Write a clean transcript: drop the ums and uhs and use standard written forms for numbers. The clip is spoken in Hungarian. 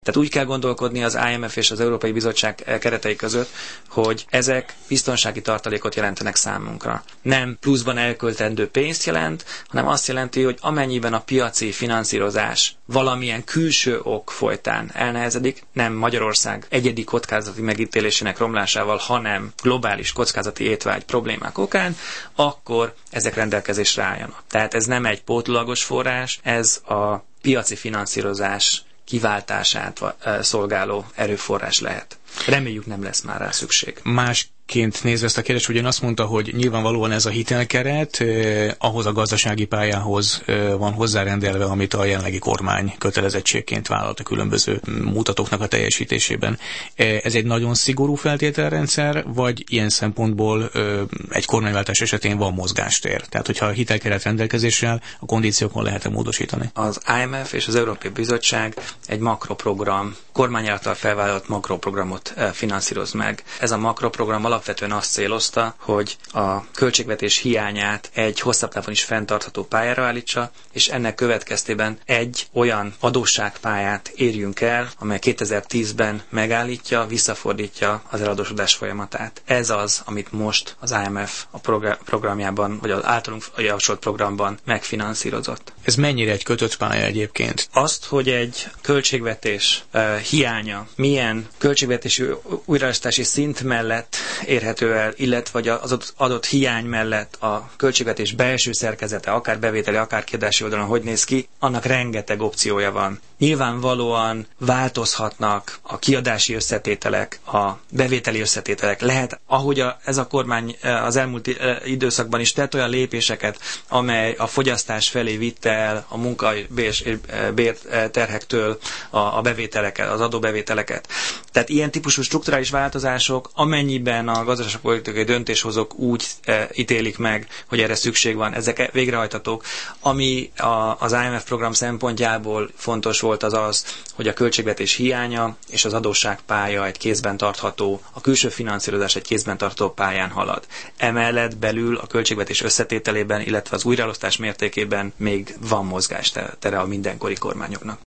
Tehát úgy kell gondolkodni az IMF és az Európai Bizottság keretei között, hogy ezek biztonsági tartalékot jelentenek számunkra. Nem pluszban elköltendő pénzt jelent, hanem azt jelenti, hogy amennyiben a piaci finanszírozás valamilyen külső ok folytán elnehezedik, nem Magyarország egyedi kockázati megítélésének romlásával, hanem globális kockázati étvágy problémák okán, akkor ezek rendelkezésre álljanak. Tehát ez nem egy pótlagos forrás, ez a piaci finanszírozás kiváltását szolgáló erőforrás lehet. Reméljük, nem lesz már rá szükség. Másként nézve ezt a kérdést, ugyan azt mondta, hogy nyilvánvalóan ez a hitelkeret ahhoz a gazdasági pályához van hozzárendelve, amit a jelenlegi kormány kötelezettségként vállalt a különböző mutatóknak a teljesítésében. Ez egy nagyon szigorú feltételrendszer, vagy ilyen szempontból egy kormányváltás esetén van mozgástér? Tehát, hogyha a hitelkeret rendelkezésre áll, a kondíciókon lehet-e módosítani? Az IMF és az Európai Bizottság egy makroprogram, kormány által felvállalt makroprogramot finanszíroz meg. Ez a makroprogram alapvetően azt célozta, hogy a költségvetés hiányát egy hosszabb távon is fenntartható pályára állítsa, és ennek következtében egy olyan adósságpályát érjünk el, amely 2010-ben megállítja, visszafordítja az eladósodás folyamatát. Ez az, amit most az IMF a programjában, vagy az általunk javasolt programban megfinanszírozott. Ez mennyire egy kötött pálya egyébként? Azt, hogy egy költségvetés hiánya milyen költségvetési újraelosztási szint mellett érhető el, illetve az adott hiány mellett a költségvetés belső szerkezete, akár bevételi, akár kiadási oldalon hogy néz ki, annak rengeteg opciója van. Nyilvánvalóan változhatnak a kiadási összetételek, a bevételi összetételek. Lehet, ahogy ez a kormány az elmúlt időszakban is tett olyan lépéseket, amely a fogyasztás felé vitte el a munkabérterhektől a bevételeket, az adóbevételeket. Tehát ilyen típusú strukturális változások, amennyiben a gazdaságpolitikai döntéshozók úgy ítélik meg, hogy erre szükség van, ezek végrehajthatók. Ami az IMF program szempontjából fontos volt az, hogy a költségvetés hiánya és az adósságpálya egy kézben tartható, a külső finanszírozás egy kézben tartható pályán halad. Emellett belül a költségvetés összetételében, illetve az újraelosztás mértékében még van mozgástere a mindenkori kormányoknak.